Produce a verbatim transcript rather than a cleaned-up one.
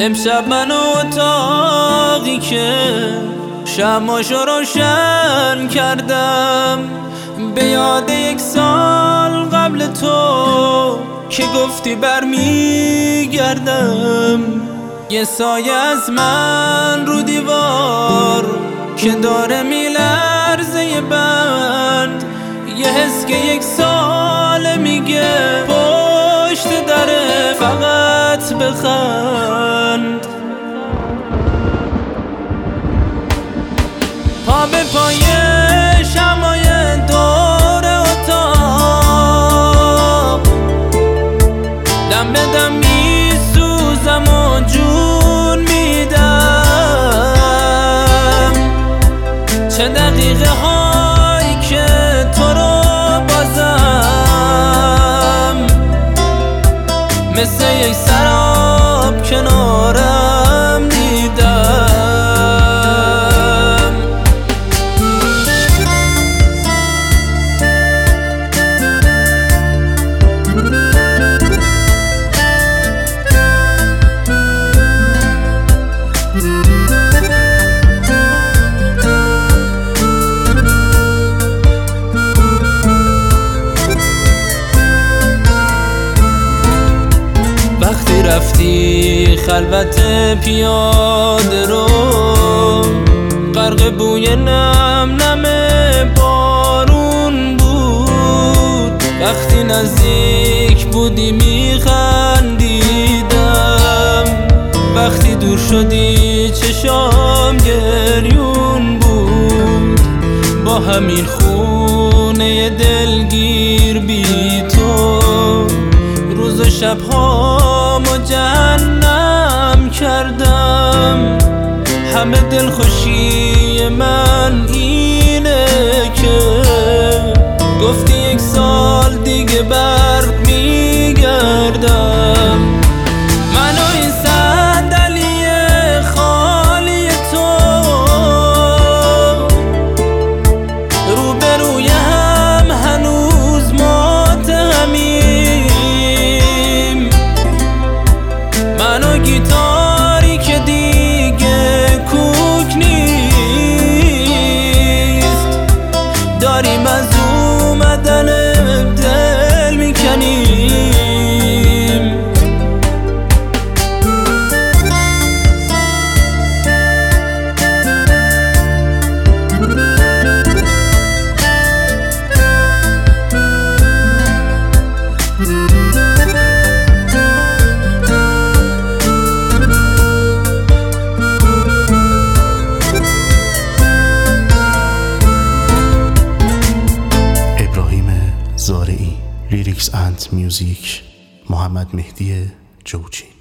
امشب من اتاقی که شمعاشو روشن کردم به یاد یک سال قبل تو که گفتی برمیگردم. یه سایه از من رو دیوار که داره میلرزه یه بند، یه حس که یک سال میگه پشت دره فقط بخند. پا به پای شمعای دور اتاق دم به دم میسوزم و جون میدم. چه دقیقه هایی که تو رو بازم مثل یک سراب کنارم دیدم. وقتی رفتی خلوت پیاده رو غرق بوی نم نم بارون بود، وقتی نزدیک بودی میخندیدم، وقتی دور شدی چشام گریون بود. با همین خونه دلگیر بی تو روز و شب‌هامو جهنم کردم. همه دلخوشی من اینه که گفتی یک سال دیگه بر میگردم. من و این صندلی خالی تو روبروی هم هنوز متهمیم. من و گیتاری که دیگه کوک نیست داریم از اومدن دل میکنیم. زارعی لیریکس اند میوزیک محمد مهدی جوچی.